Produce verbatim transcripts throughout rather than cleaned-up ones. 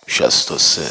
شصت و سه.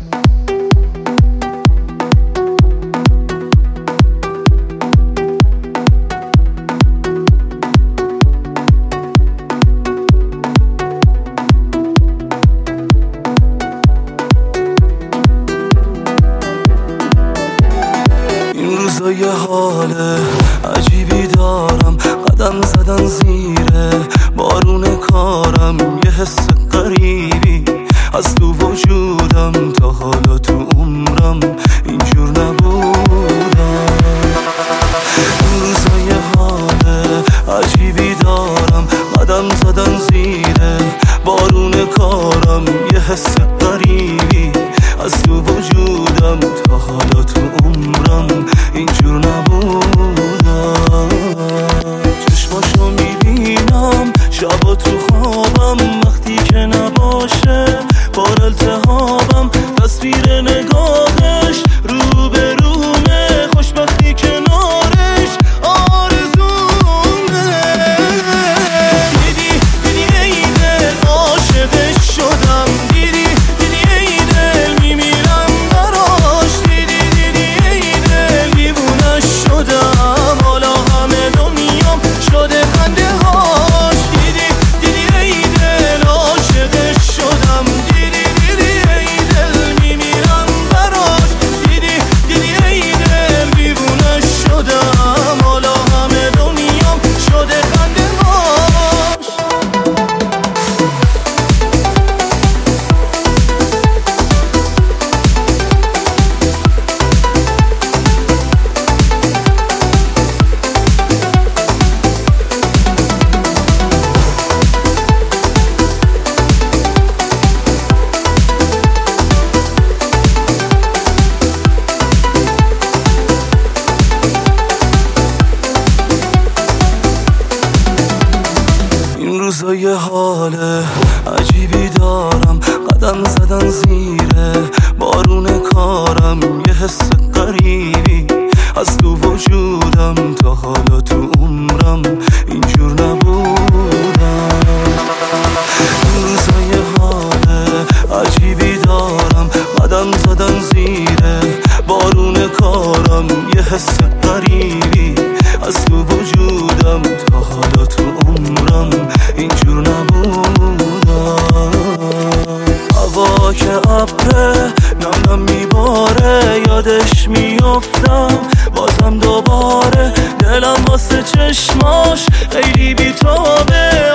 این روزا یه حال عجیبی دارم، قدم زدن زیره بارون کارم، یه حس غریبی از تو وجودم، تا حالا تو عمرم اینجور نبودم. این روزا یه حال عجیبی دارم، قدم زدن زیره بارون کارم، یه حس غریبی از تو وجودم، تا حالا تو عمرم اینجور نبودم. چشماشو میبینم شبا تو خوابم، وقتی که نباشه بار التهابم، تصویر نگاهش رو به رومه، خوشبختی کنارش آرزومه. دیدی دیدی ای دل عاشقش شدم، دیدی دیدی ای دل میمیرم براش، دیدی دیدی ای دل دیوونش شدم، حالا همه دنیام شده خنده هاش. دیدی دیدی ای دل عاشقش شدم، دیدی دیدی ای دل میمیرم براش، دیدی دیدی ای دل دیوونش شدم، حالا همه دنیام شده خنده هاش. این روزا یه حال عجیبی دارم، قدم زدن زیره بارون کارم، یه حس غریبی از تو وجودم، تا حالا تو عمرم اینجور نبودم. این روزا یه حال عجیبی دارم، قدم زدن زیره بارون کارم، یه حس غریبی از تو وجودم، تا حالا تو عمرم اینجور نبودم. هوا که ابره نم نم میباره، یادش میافتم بازم دوباره، دلم واسه چشماش خیلی بیتابه،